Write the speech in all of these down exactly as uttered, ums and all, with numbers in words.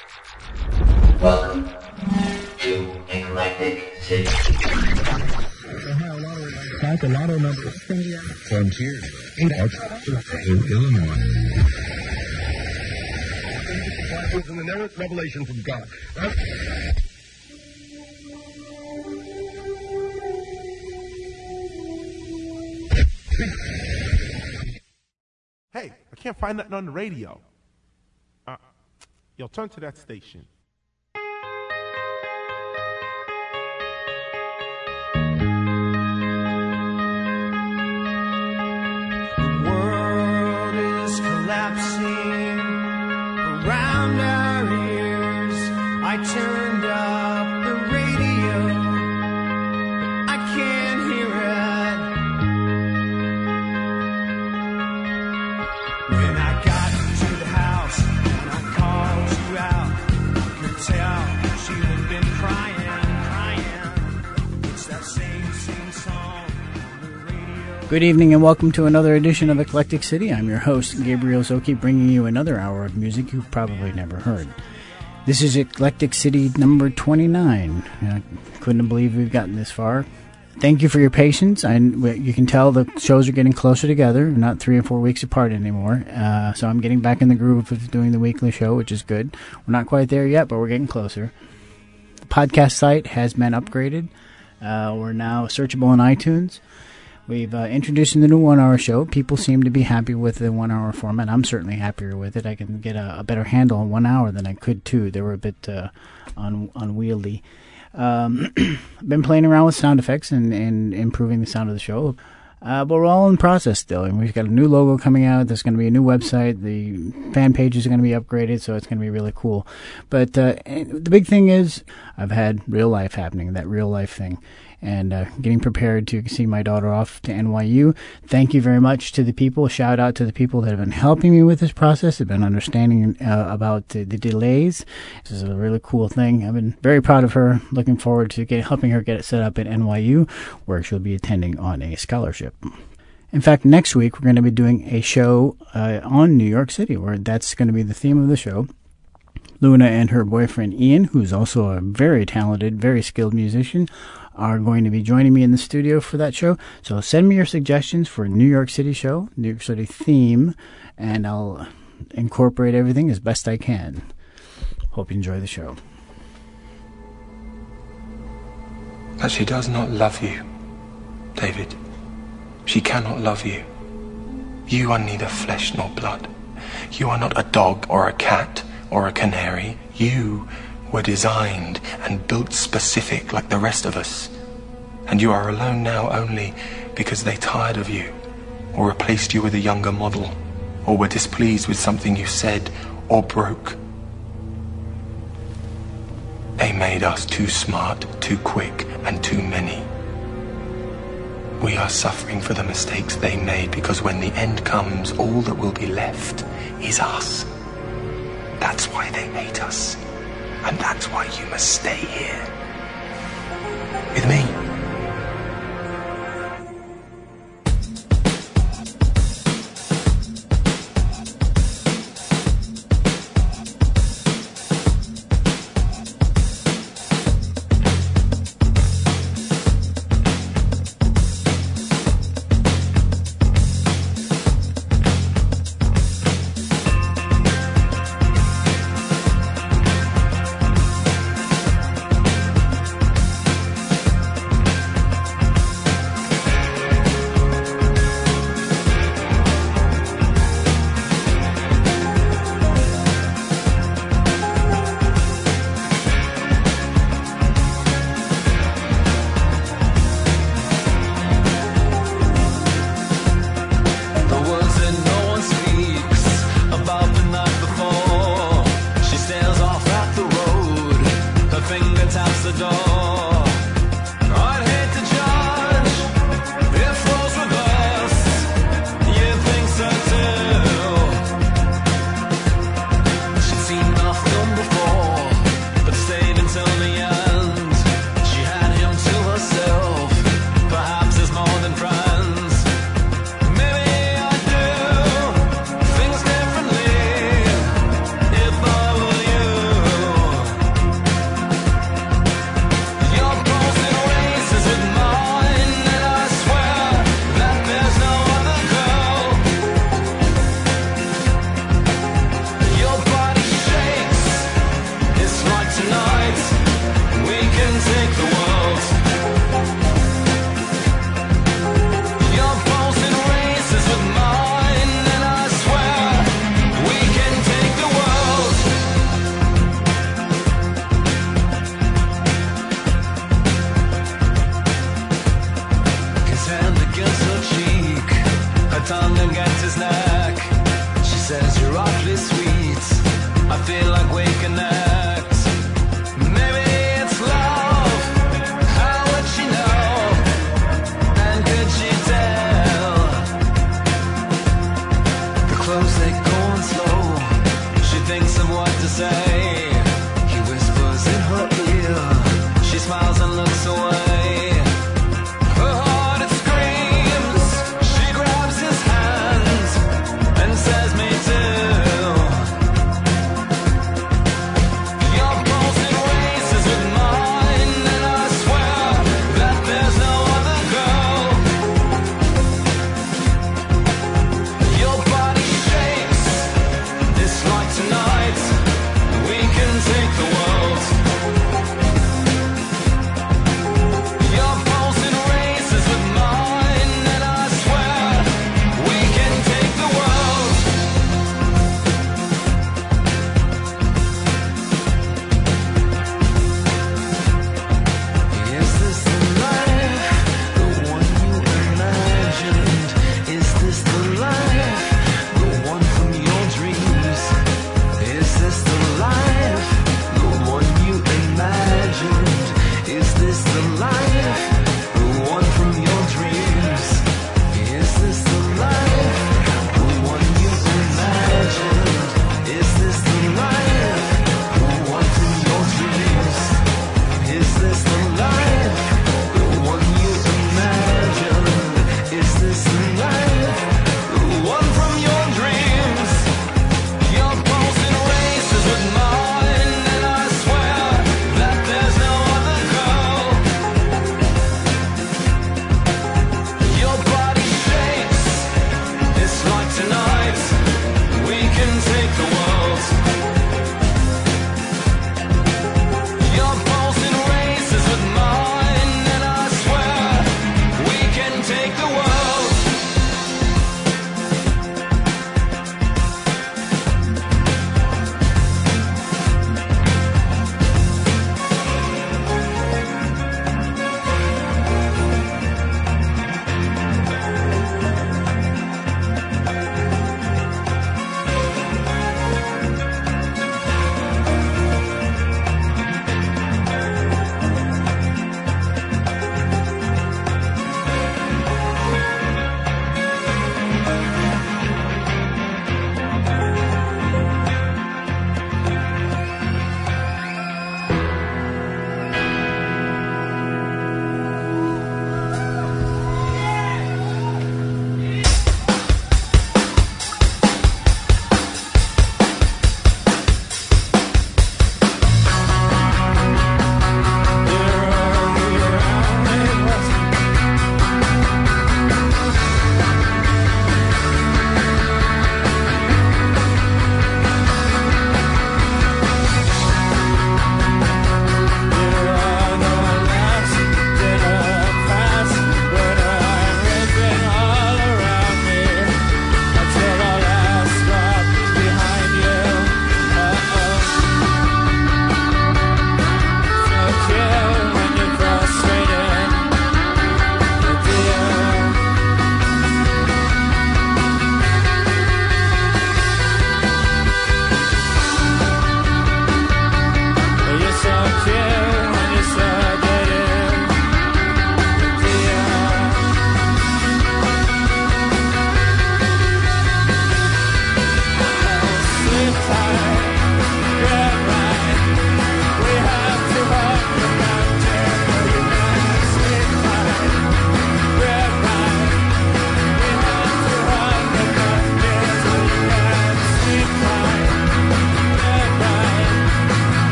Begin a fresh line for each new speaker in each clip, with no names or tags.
Welcome to Eclectic City.
Like a lotto number. Frontier. In Illinois.
And the narrowest revelation from God.
Hey, I can't find nothing on the radio. Uh, yo, turn to that station.
The world is collapsing around our ears. I turned up the radio, I can't hear it. When I got to the house and I called you out, I could tell she had been crying, crying. It's that same, same song on the radio.
Good evening and welcome to another edition of Eclectic City. I'm your host, Gabriel Zoki, bringing you another hour of music you've probably never heard. This is Eclectic City number twenty-nine. I couldn't believe we've gotten this far. Thank you for your patience. I, you can tell the shows are getting closer together, not three or four weeks apart anymore. Uh, so I'm getting back in the groove of doing the weekly show, which is good. We're not quite there yet, but we're getting closer. The podcast site has been upgraded. Uh, we're now searchable on iTunes. We've uh, introduced the new one-hour show. People seem to be happy with the one-hour format. I'm certainly happier with it. I can get a, a better handle on one hour than I could two. They were a bit uh, un- unwieldy. Um, I've been playing around with sound effects and, and improving the sound of the show. Uh, but we're all in process still. And we've got a new logo coming out. There's going to be a new website. The fan pages are going to be upgraded, so it's going to be really cool. But uh, the big thing is I've had real life happening, that real life thing. And uh, getting prepared to see my daughter off to N Y U. Thank you very much to the people. Shout out to the people that have been helping me with this process, have been understanding uh, about the, the delays. This is a really cool thing. I've been very proud of her. Looking forward to get, helping her get it set up at N Y U, where she'll be attending on a scholarship. In fact, next week we're going to be doing a show uh, on New York City, where that's going to be the theme of the show. Luna and her boyfriend Ian, who's also a very talented, very skilled musician, are going to be joining me in the studio for that show. So send me your suggestions for a New York City show, New York City theme, and I'll incorporate everything as best I can. Hope you enjoy the show.
But she does not love you, David. She cannot love you. You are neither flesh nor blood. You are not a dog or a cat or a canary. You were designed and built specific like the rest of us. And you are alone now only because they tired of you, or replaced you with a younger model, or were displeased with something you said or broke. They made us too smart, too quick, and too many. We are suffering for the mistakes they made, because when the end comes, all that will be left is us. That's why they made us. And that's why you must stay here with me.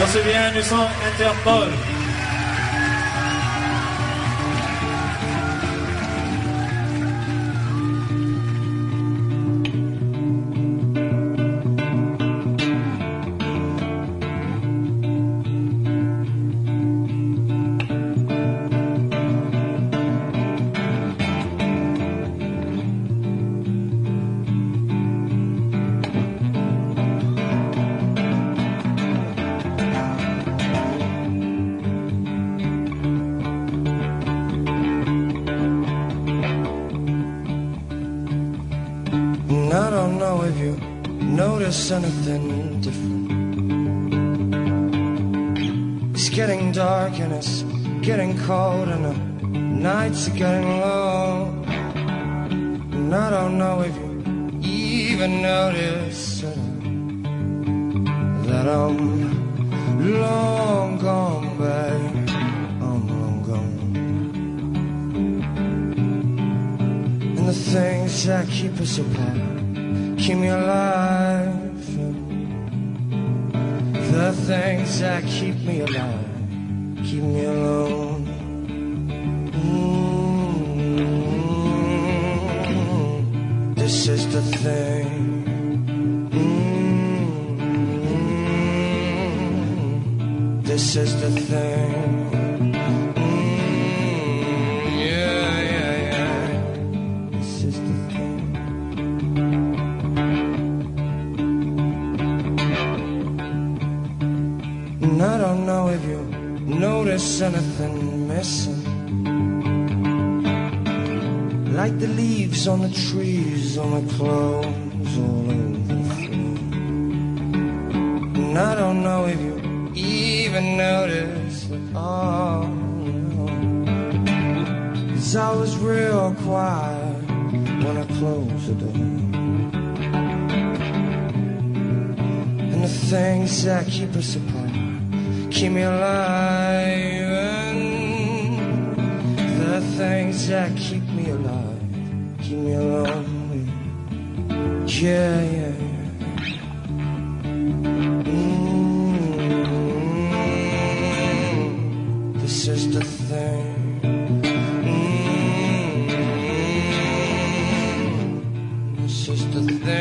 Pensez bien du son Interpol.
Anything different. It's getting dark and it's getting cold and the nights are getting long. And I don't know if you even notice that, that I'm long gone, babe. I'm long gone. And the things that keep us apart keep me alive. The things that keep me alive keep me alone. Mm-hmm. This is the thing. Mm-hmm. This is the thing. Mm-hmm. Yeah, yeah, yeah. This is the thing. And I don't know if you notice anything missing, like the leaves on the trees, on my clothes, all over the floor. And I don't know if you even notice that, oh, no. 'Cause I was real quiet when I closed the door. And the things that keep us apart keep me alive, and the things that keep me alive keep me alone. Yeah, yeah, yeah. Mm-hmm. This is the thing. Mm-hmm. This is the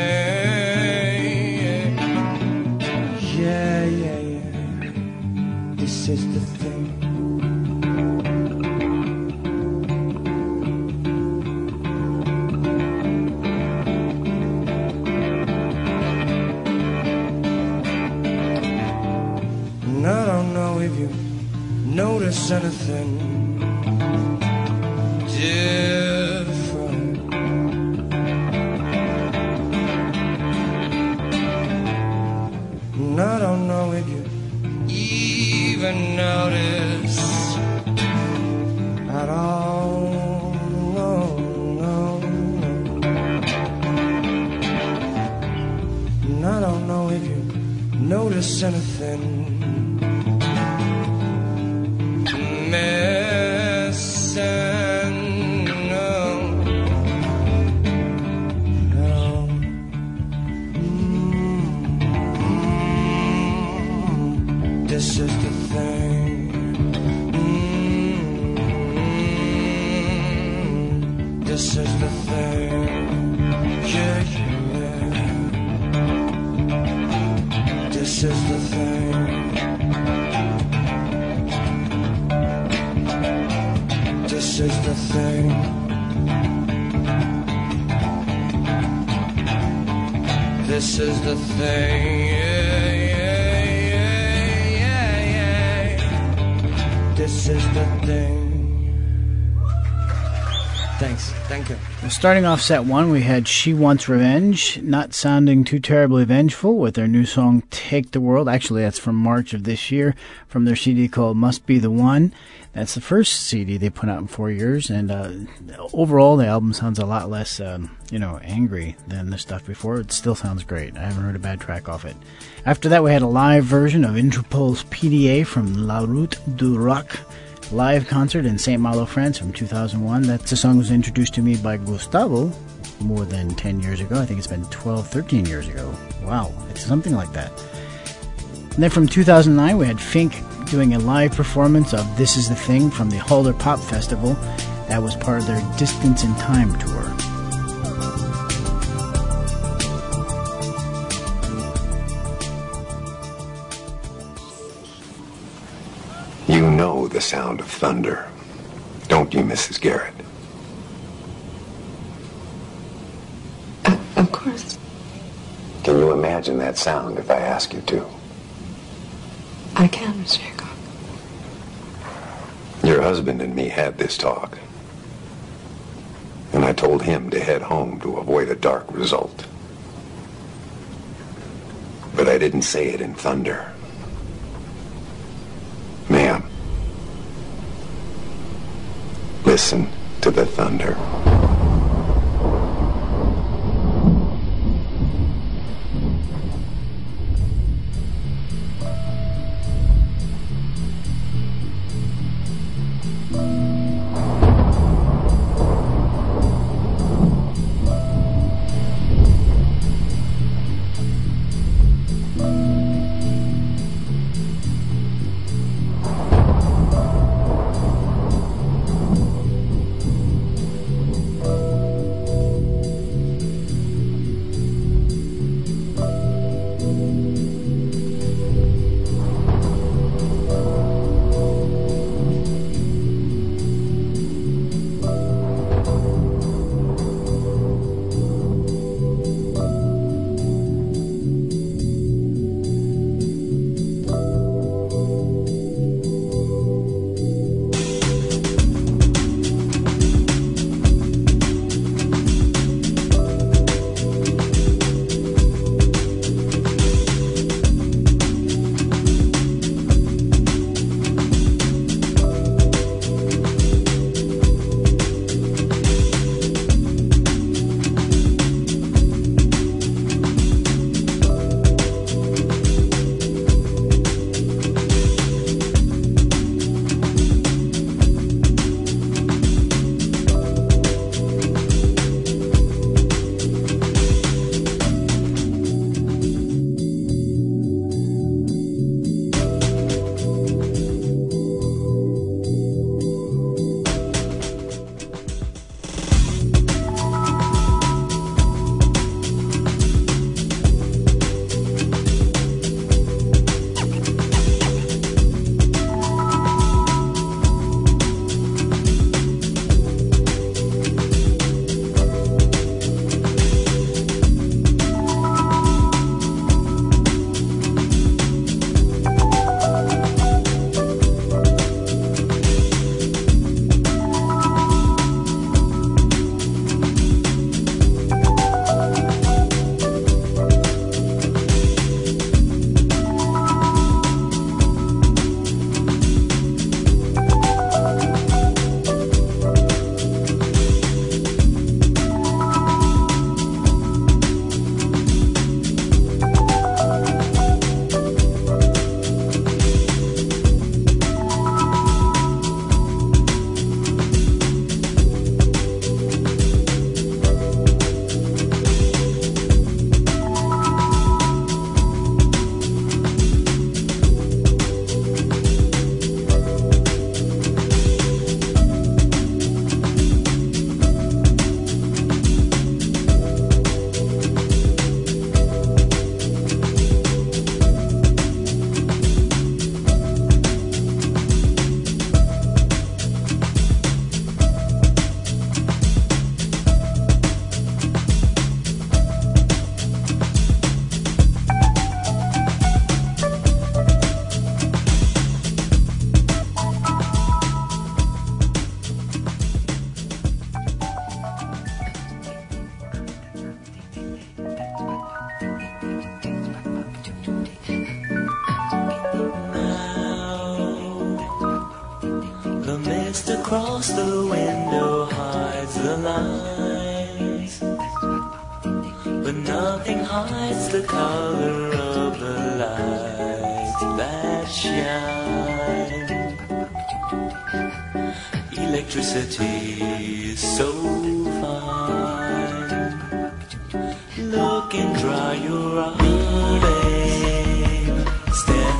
thing. Yeah, yeah, yeah. This is the thing. And I don't know if you notice anything different. And I don't know if you even notice at all. No, no, no. And I don't know if you notice anything missing. No, no. Mm-hmm. This is the thing. Mm-hmm. This is the thing. Yeah, yeah. This is the thing. This is the thing. This is the thing. Yeah, yeah, yeah, yeah, yeah. This is the thing. Thanks. Thank you.
Starting off set one, we had She Wants Revenge, not sounding too terribly vengeful, with their new song Take the World. Actually, that's from March of this year, from their C D called Must Be the One. That's the first C D they put out in four years, and uh, overall the album sounds a lot less, um, you know, angry than the stuff before. It still sounds great. I haven't heard a bad track off it. After that, we had a live version of Interpol's P D A from La Route du Rock live concert in Saint Malo, France from two thousand one. That song was introduced to me by Gustavo more than ten years ago. I think it's been twelve, thirteen years ago. Wow, it's something like that. And then from two thousand nine, we had Fink doing a live performance of This Is the Thing from the Halder Pop Festival. That was part of their Distance in Time tour.
You know the sound of thunder, don't you, Missus Garrett?
Uh, of course.
Can you imagine that sound if I ask you to?
I can, Mister Hickok.
Your husband and me had this talk. And I told him to head home to avoid a dark result. But I didn't say it in thunder. Ma'am, listen to the thunder.
across the window hides the lines, but nothing hides the color of the light that shine. Electricity is so fine. Look and dry your eyes, babe. Stand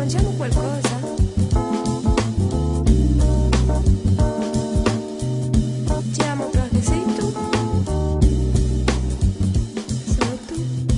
Mangiamo qualcosa? Ti amo perché sei tu. Solo tu.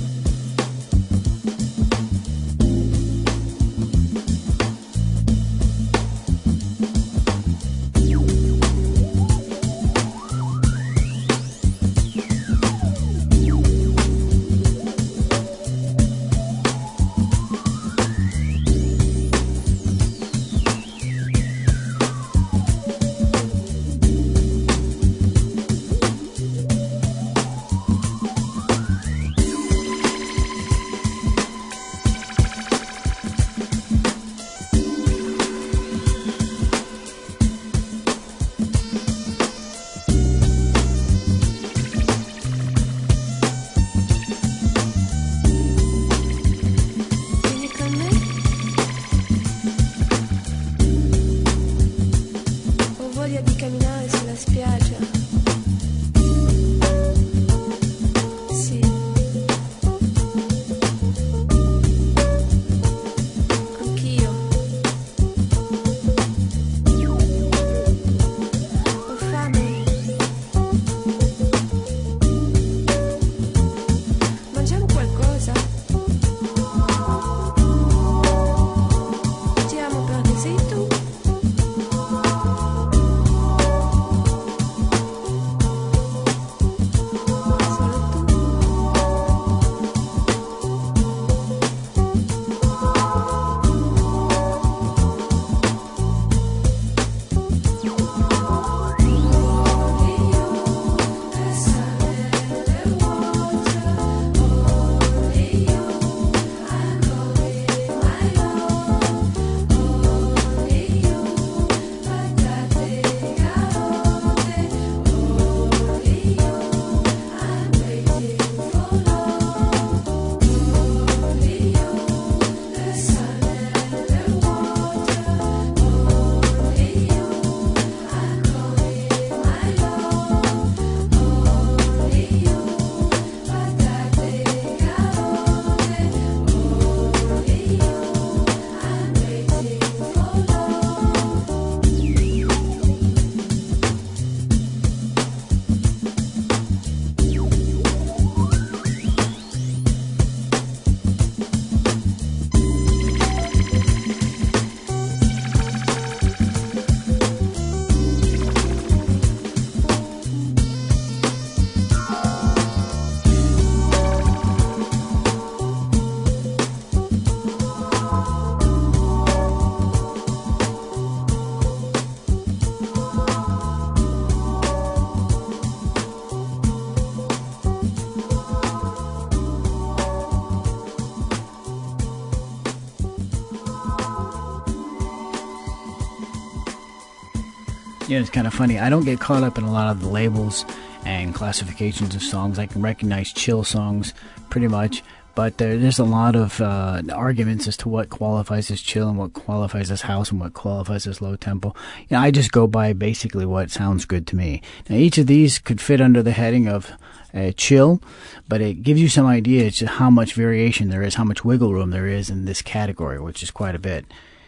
You know, it's kind of funny. I don't get caught up in a lot of the labels and classifications of songs. I can recognize chill songs pretty much, but there, there's a lot of uh, arguments as to what qualifies as chill and what qualifies as house and what qualifies as low tempo. You know, I just go by basically what sounds good to me. Now, each of these could fit under the heading of uh, chill, but it gives you some idea as to how much variation there is, how much wiggle room there is in this category, which is quite a bit.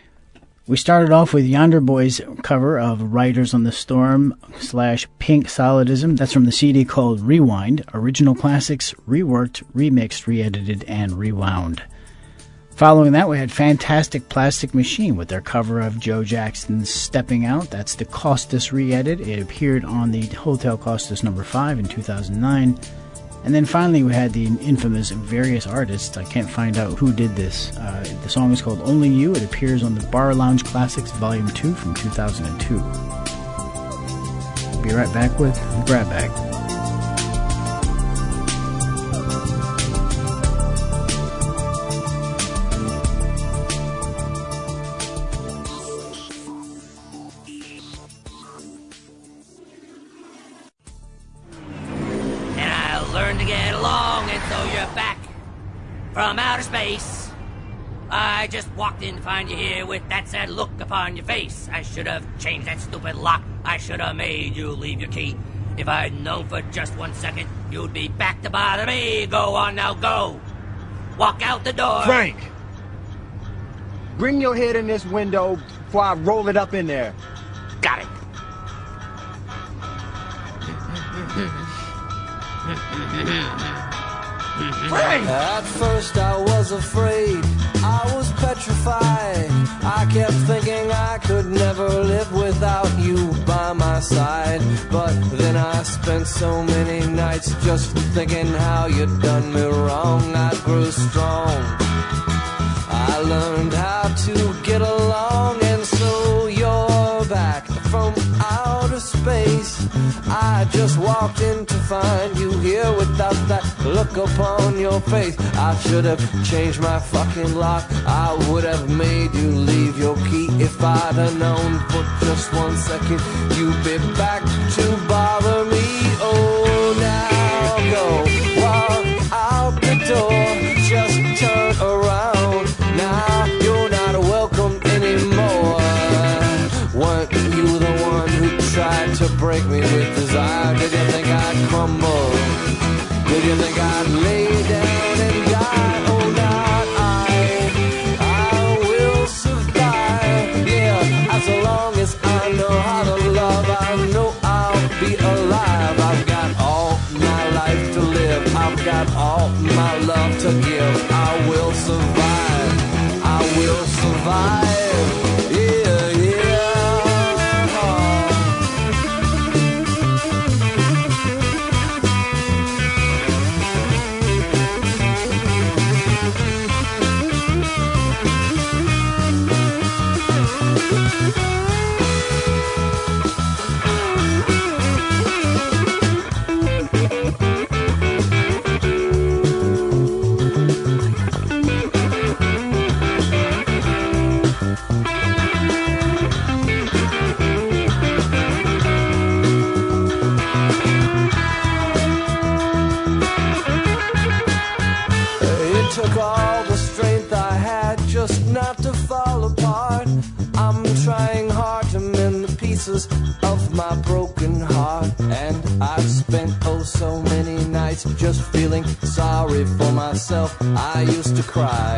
We started off with Yonder Boy's cover of Riders on the Storm slash Pink Solidism. That's from the C D called Rewind, Original Classics, Reworked, Remixed, Re-edited, and Rewound. Following that, we had Fantastic Plastic Machine with their cover of Joe Jackson's Stepping Out. That's the Costas re-edit. It appeared on the Hotel Costas number five in two thousand nine. And then finally we had the infamous Various Artists. I can't find out who did this. Uh, the song is called Only You. It appears on the Bar Lounge Classics Volume two from two thousand two. Be right back with Grab Bag.
From outer space, I just walked in to find you here with that sad look upon your face. I should have changed that stupid lock. I should have made you leave your key. If I'd known for just one second, you'd be back to bother me. Go on now, go. Walk out the door.
Frank!
Bring your head in this window before I roll it up in there.
Got it.
Frank!
At first I was afraid, I was petrified. I kept thinking I could never live without you by my side. But then I spent so many nights just thinking how you'd done me wrong. I grew strong, I learned how to get along, and so you're back from outer space. I just walked in to find you here without that look upon your face. I should have changed my fucking lock. I would have made you leave your key if I'd have known for just one second you'd be back to bother me. Oh, now go walk out the door, just turn around. Now you're not welcome anymore. Weren't you the one who tried to break me with desire? Did you think I'd crumble? Did you think I'd lay down and die? Oh, not I. I will survive. Yeah, as long as I know how to love, I know I'll be alive. I've got all my life to live. I've got all my love to give. I will survive. I will survive. Yeah, yeah. Took all the strength I had just not to fall apart. I'm trying hard to mend the pieces of my broken heart, and I've spent oh so many nights just feeling sorry for myself. I used to cry,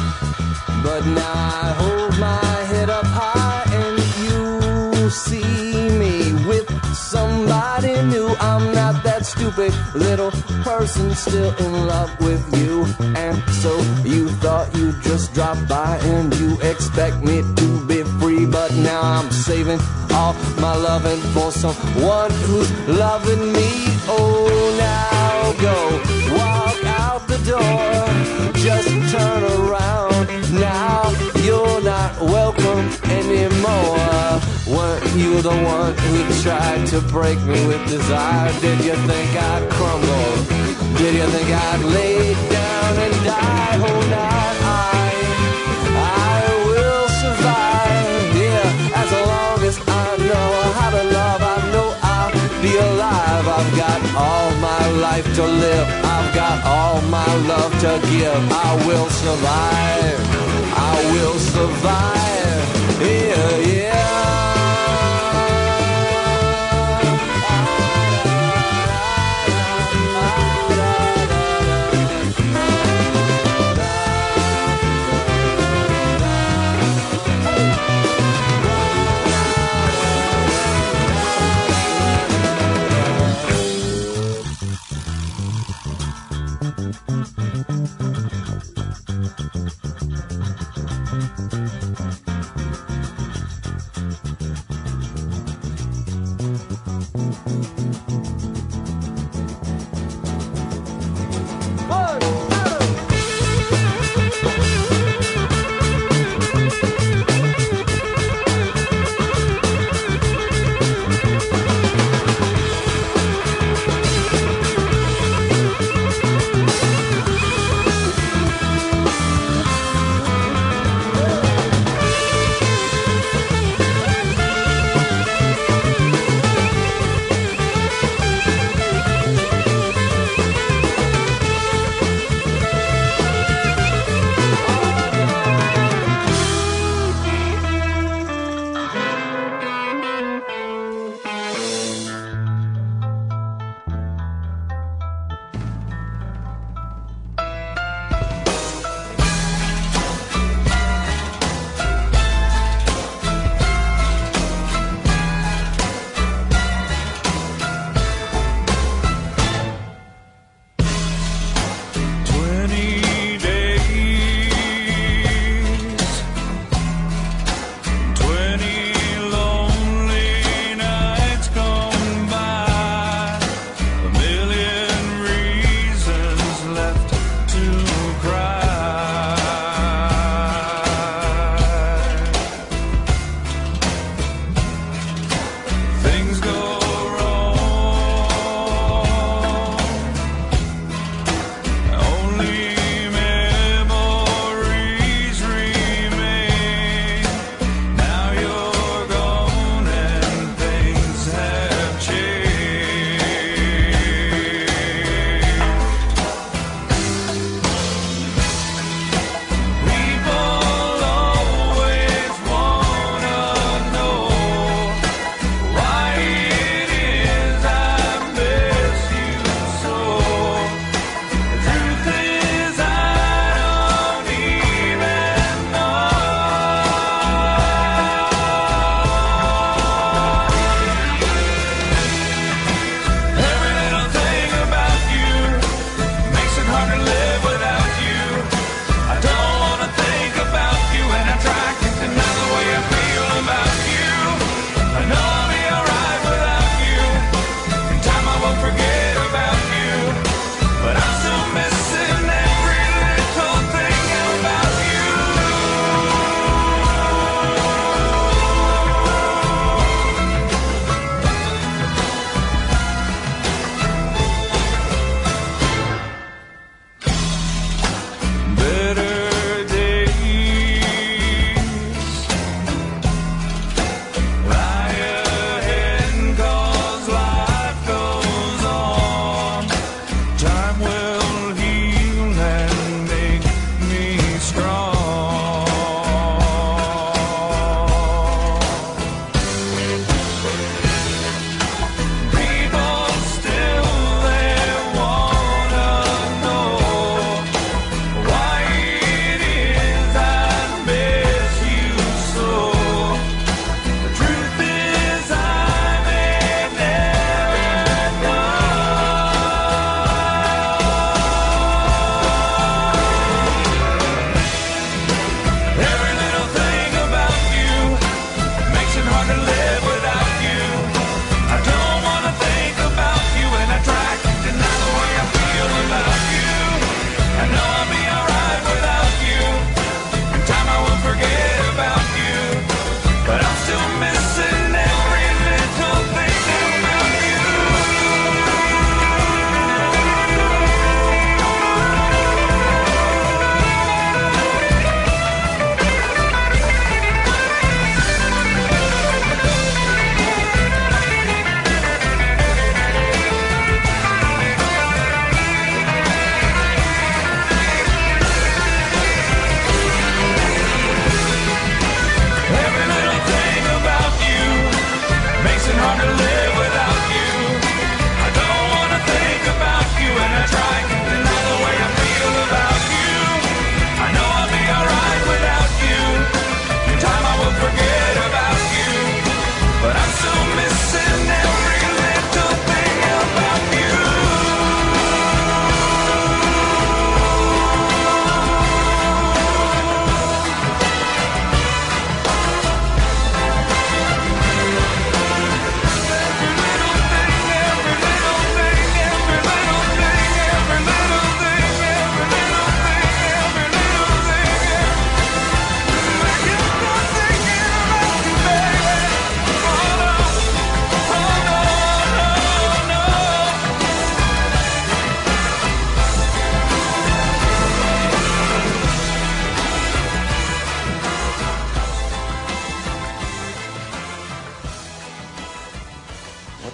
but now I hold my head up high and you see me with somebody new. I'm not that stupid little person still in love with you. And so you thought you'd just drop by and you expect me to be free. But now I'm saving all my loving for someone who's loving me. Oh, now go walk out the door, just turn around. Now you're not welcome anymore. Weren't you the one who tried to break me with desire? Did you think I'd crumble? Did you think I'd lay down and die? Oh, not I. I will survive. Yeah, as long as I know how to love, I know I'll be alive. I've got all my life to live. I've got all my love to give. I will survive. I will survive. Yeah, yeah.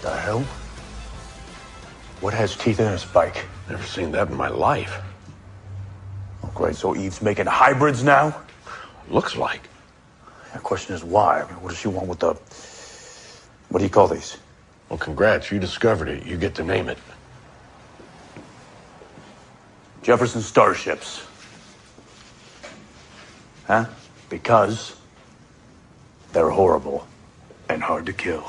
the hell? What has teeth in a spike?
Never seen that in my life.
Oh, great. So Eve's making hybrids now?
Looks like.
The question is why? I mean, what does she want with the... What do you call these?
Well, congrats. You discovered it. You get to name it.
Jefferson Starships. Huh? Because they're horrible and hard to kill.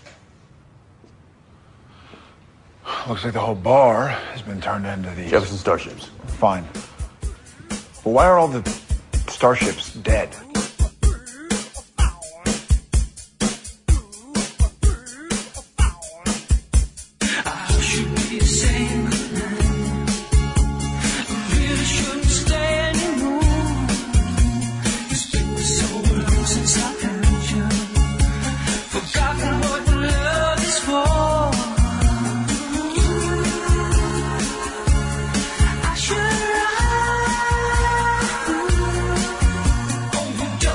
Looks like the whole bar has been turned into these.
Jefferson Starships.
Fine. But why are all the starships dead?
I should run.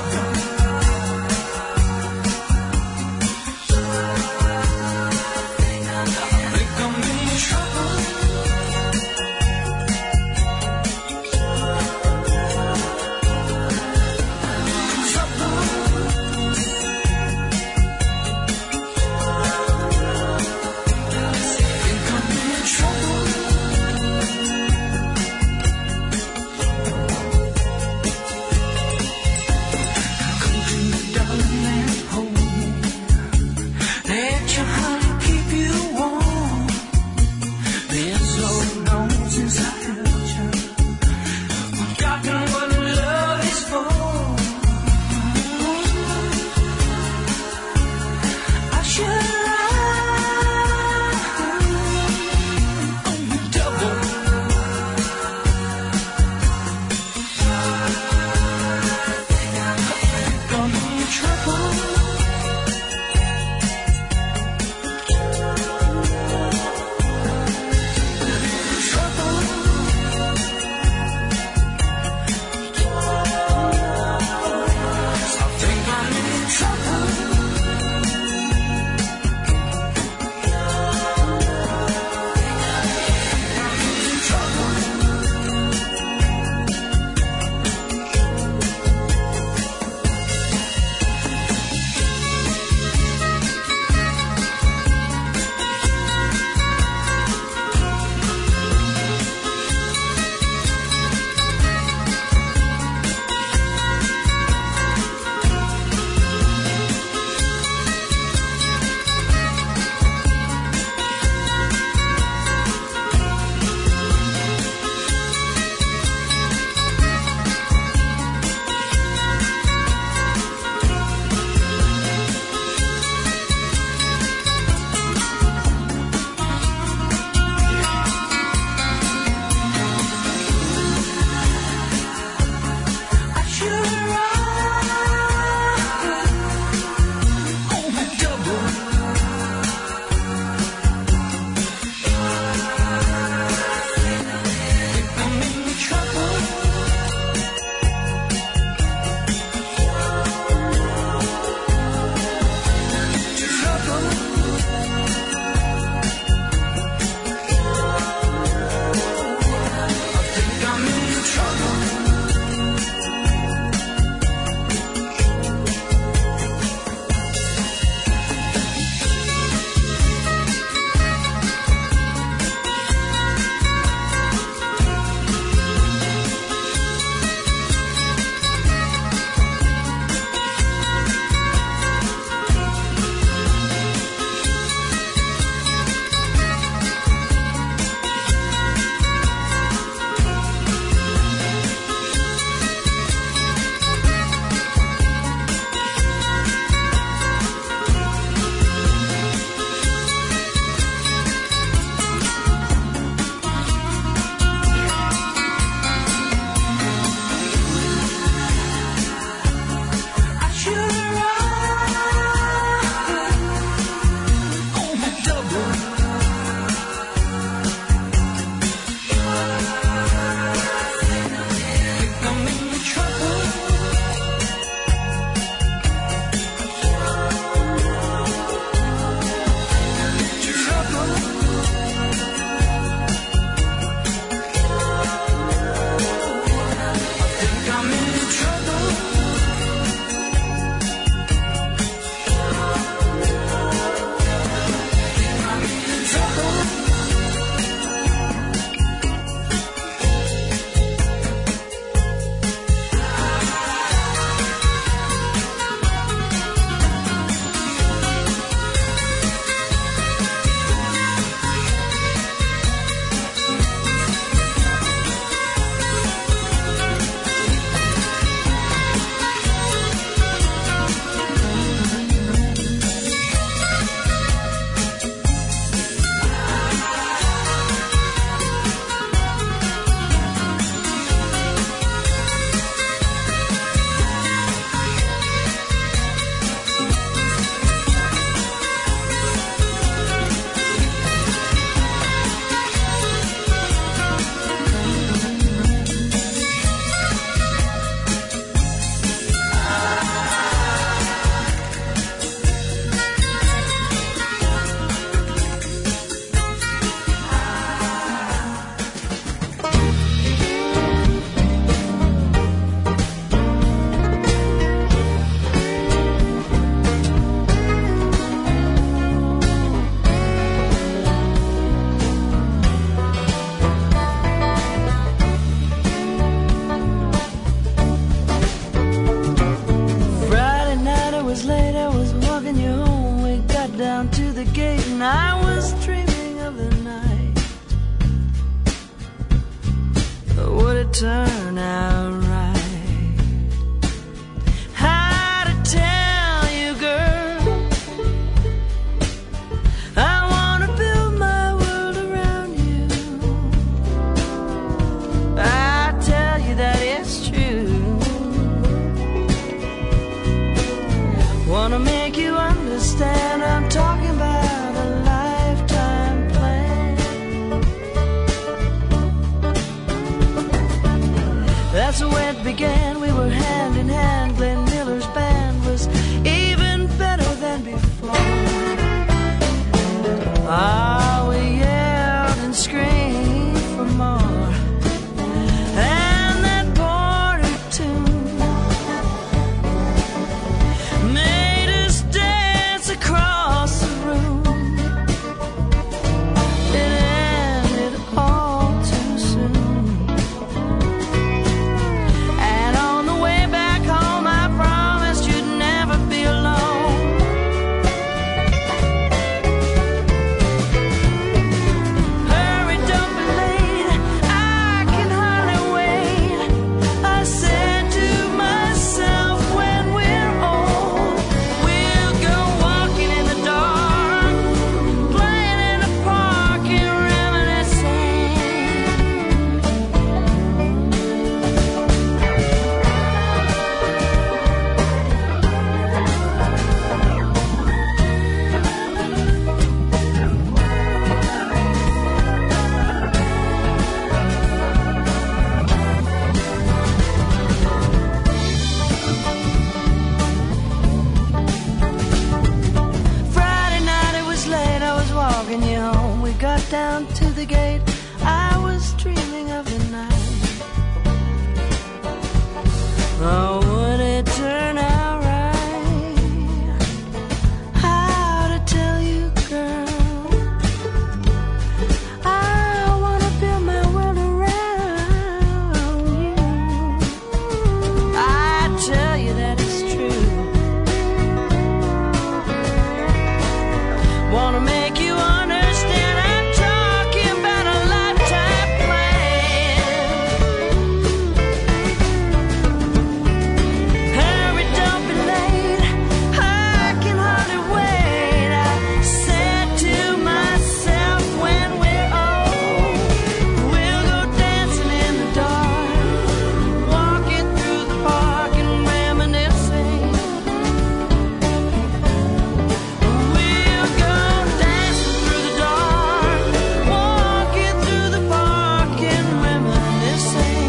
and I was dreaming of the night. Would it turn out right? How to tell you, girl, I wanna build my world around you. I tell you that it's true. Wanna make you understand, I'm talking about a lifetime plan. That's the way it began. We were hand in hand. Glenn Miller's band was even better than before. Ah, we yelled and screamed for more. And that border tune made us dance across the room. It ended all too soon. And on the way back home, I promised you'd never be alone. Hurry, don't be late, I can hardly wait. I said to myself, when we're old, we'll go walking in the dark, playing in the park and reminiscing. Friday night, it was late, I was walking you home. We got down to the gate, I was dreaming of the night. Oh, would it turn out right? How to tell you, girl, I wanna build my world around you. I tell you that it's true. Wanna make you understand, I'm talking about a lifetime plan. Hurry, don't be late, I can hardly wait. I said to myself, when we're old, we'll go dancing in the dark, walking through the park and reminiscing. We'll go dancing through the dark, walking through the park and reminiscing.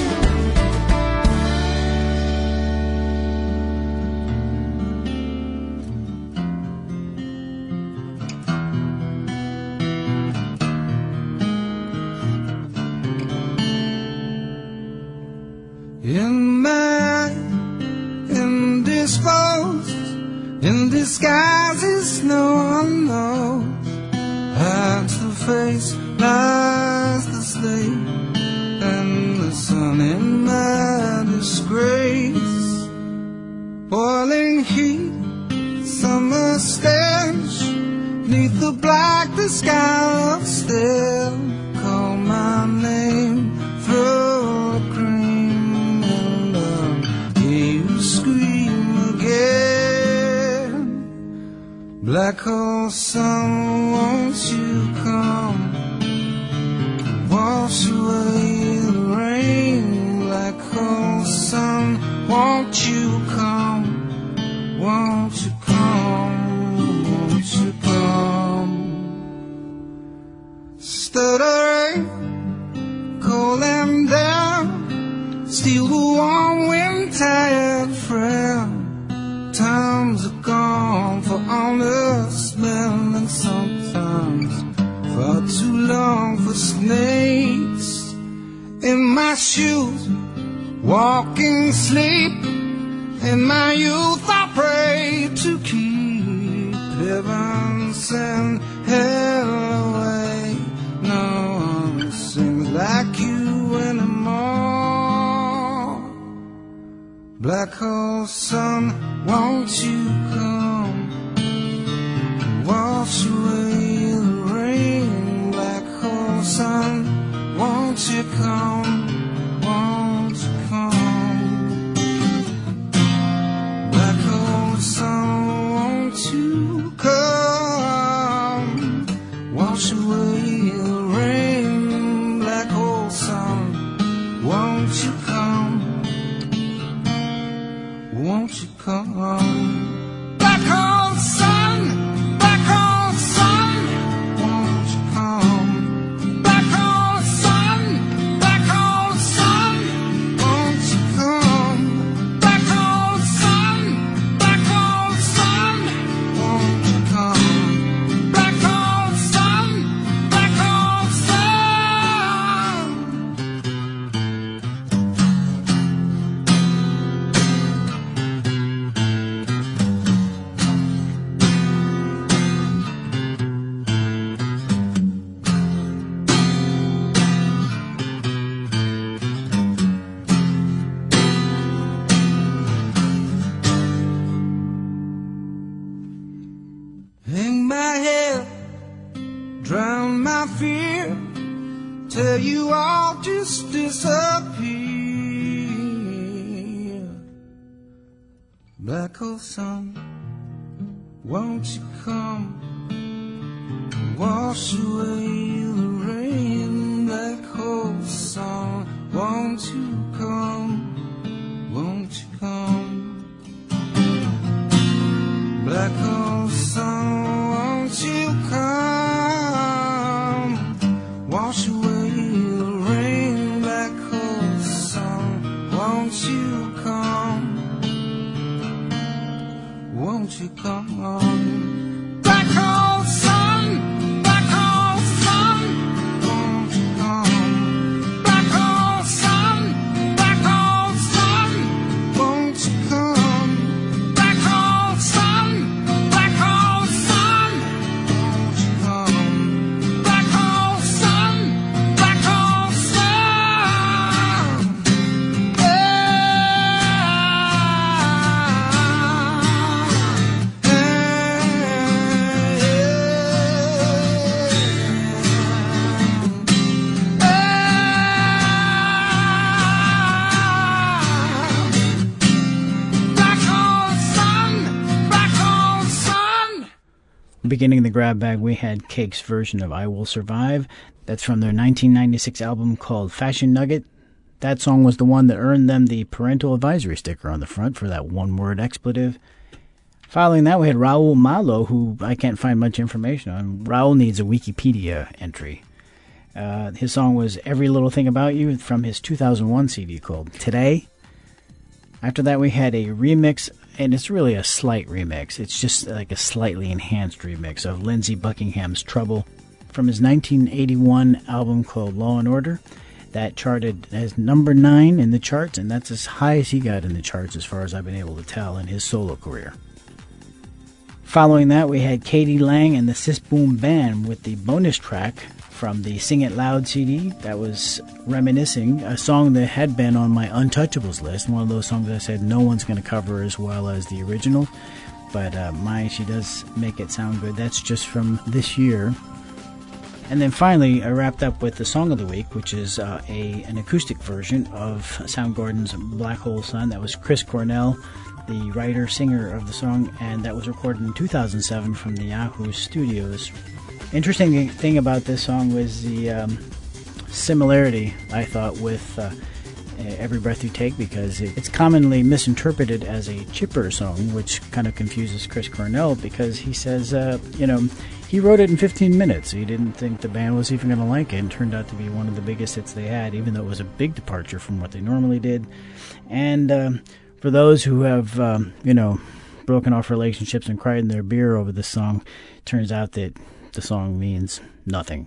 In man, indisposed, in disguises no one knows. Hides the face, lies the slate, and the sun in my disgrace. Boiling heat, summer stench, neath the black the sky looks still. Call my name, throw a cream, and I'll hear you scream again. Black hole sun, won't you come? Wash away the rain. Black hole sun, won't you come? Won't you come? Won't you come? Stuttering, cool them down, steal the warm wind, tired friend. Times are gone for honest men, and sometimes far too long for snakes. In my shoes, walking sleep. In my youth I prayed to keep heaven send hell away. No one sings like you anymore. Black hole sun, won't you come? Won't wash away the rain, black hole sun, won't you come, won't you come? Black hole sun, won't you come, wash away the rain, black hole sun, won't you come, won't you come? Black hole sun, black hole sun, won't you come? Black hole sun, black hole sun, won't you come? Black hole sun, black hole sun, won't you come? Black hole sun, black hole sun. Hang my head, drown my fear, till you all just disappear. Black hole sun, won't you come, wash away the rain. Black hole sun, won't you come, won't you come? Black hole sun, won't you come, wash away the rain. Black hole sun, won't you come, won't you come? Black hole sun, black hole sun, won't you come? Black hole sun, black hole sun, won't you come? Black hole sun, black hole sun, won't you come? Black hole sun, black hole sun. Black hole sun, black hole sun.
Beginning of the grab bag, we had Cake's version of I Will Survive. That's from their nineteen ninety-six album called Fashion Nugget. That song was the one that earned them the parental advisory sticker on the front for that one-word expletive. Following that, we had Raul Malo, who I can't find much information on. Raul needs a Wikipedia entry. Uh, his song was Every Little Thing About You from his two thousand one C D called Today. After that, we had a remix, and it's really a slight remix. It's just like a slightly enhanced remix of Lindsey Buckingham's Trouble from his nineteen eighty-one album called Law and Order. That charted as number nine in the charts, and that's as high as he got in the charts as far as I've been able to tell in his solo career. Following that, we had Katie Lang and the Sis Boom Band with the bonus track from the Sing It Loud C D that was reminiscing a song that had been on my Untouchables list, one of those songs I said no one's going to cover as well as the original, but uh, my, she does make it sound good. That's just from this year. And then finally, I wrapped up with the Song of the Week, which is uh, a an acoustic version of Soundgarden's Black Hole Sun. That was Chris Cornell, the writer, singer of the song, and that was recorded in two thousand seven from the Yahoo Studios. Interesting thing about this song was the um, similarity, I thought, with uh, Every Breath You Take, because it, it's commonly misinterpreted as a Chipper song, which kind of confuses Chris Cornell, because he says, uh, you know, he wrote it in fifteen minutes. He didn't think the band was even going to like it, and turned out to be one of the biggest hits they had, even though it was a big departure from what they normally did. And um, for those who have, um, you know, broken off relationships and cried in their beer over this song, it turns out that the song means nothing.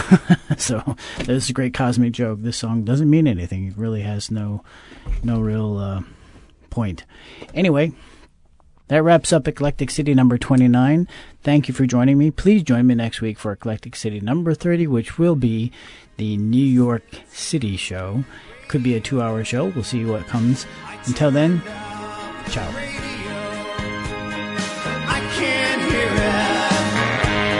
So this is a great cosmic joke. This song doesn't mean anything. It really has no, no real uh, point. Anyway, that wraps up Eclectic City number twenty-nine. Thank you for joining me. Please join me next week for Eclectic City number thirty, which will be the New York City show. Could be a two-hour show. We'll see what comes. Until then, ciao.
I can't hear it.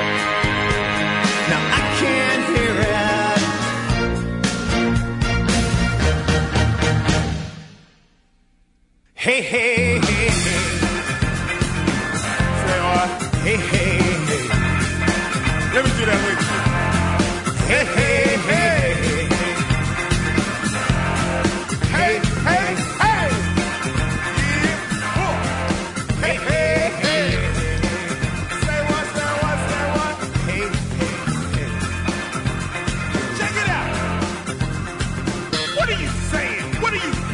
Hey, hey, hey, hey. Say what? Hey, hey, hey. Let me do that with you. Hey, hey, hey, hey. Hey, hey, hey. Yeah. Oh. Hey, hey, hey. Say what, say what, say what? Hey, hey, hey. Check it out. What are you saying? What are you